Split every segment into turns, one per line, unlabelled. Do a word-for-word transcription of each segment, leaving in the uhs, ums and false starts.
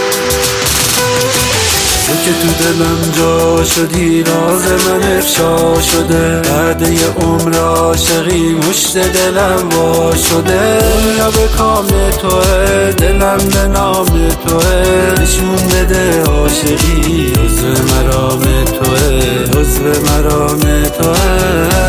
تو که تو دلم جا شدی، راز من افشا شده. بعد یه عمر عاشقی مشت دلم وا شده. دنیا به کام توه، دلم به نام توه. نشون بده عاشقی عضو مرام توه، عضو مرام توه.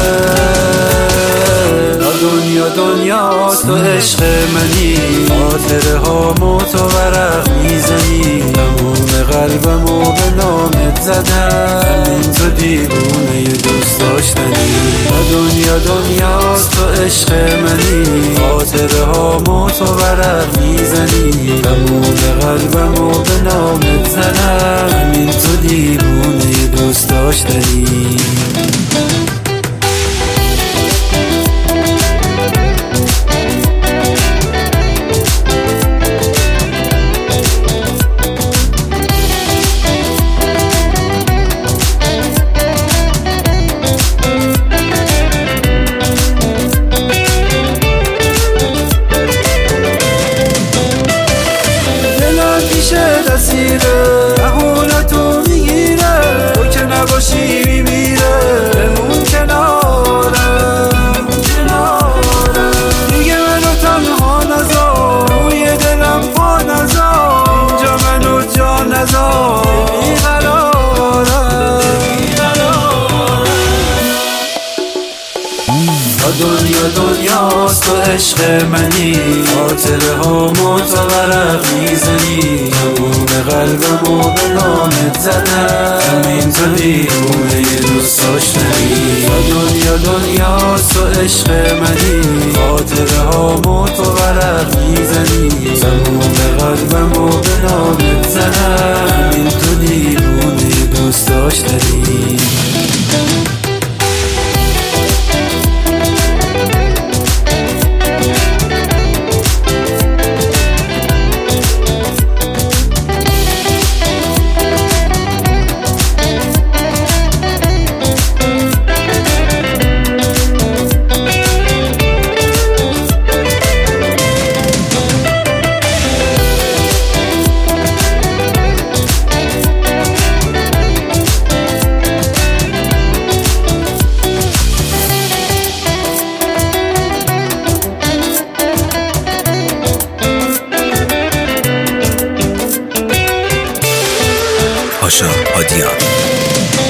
دنیا دنیا تو عشق منی، خاطره ها تو ورق میزنی. تموم قلبمو به نامت زدم، همین تو دیوونه دوست داشتنی. دنیا دنیا تو عشق منی، خاطره ها تو ورق میزنی. تموم قلبمو به نامت زدم، همین تو دیوونه دوست داشتنی. احولتو میگیره، تو که نباشی میمیره. بمون کنارم کنارم، دیگه منو تنها نذار. روی دلم پا نذار، اینجا منو جا نذار. بیقرارم بیقرارم. دنیا دنیا تو عشق منی، خاطره ها تو ورق میزنی. تموم قلبمو به نامت زدم، همین تو دیوونه دوست داشتنی. دنیا دنیا تو عشق منی، خاطره ها تو ورق میزنی. تموم قلبمو به نامت زدم، همین تو دیوونه دوست داشتنی.
پاشا هادیان.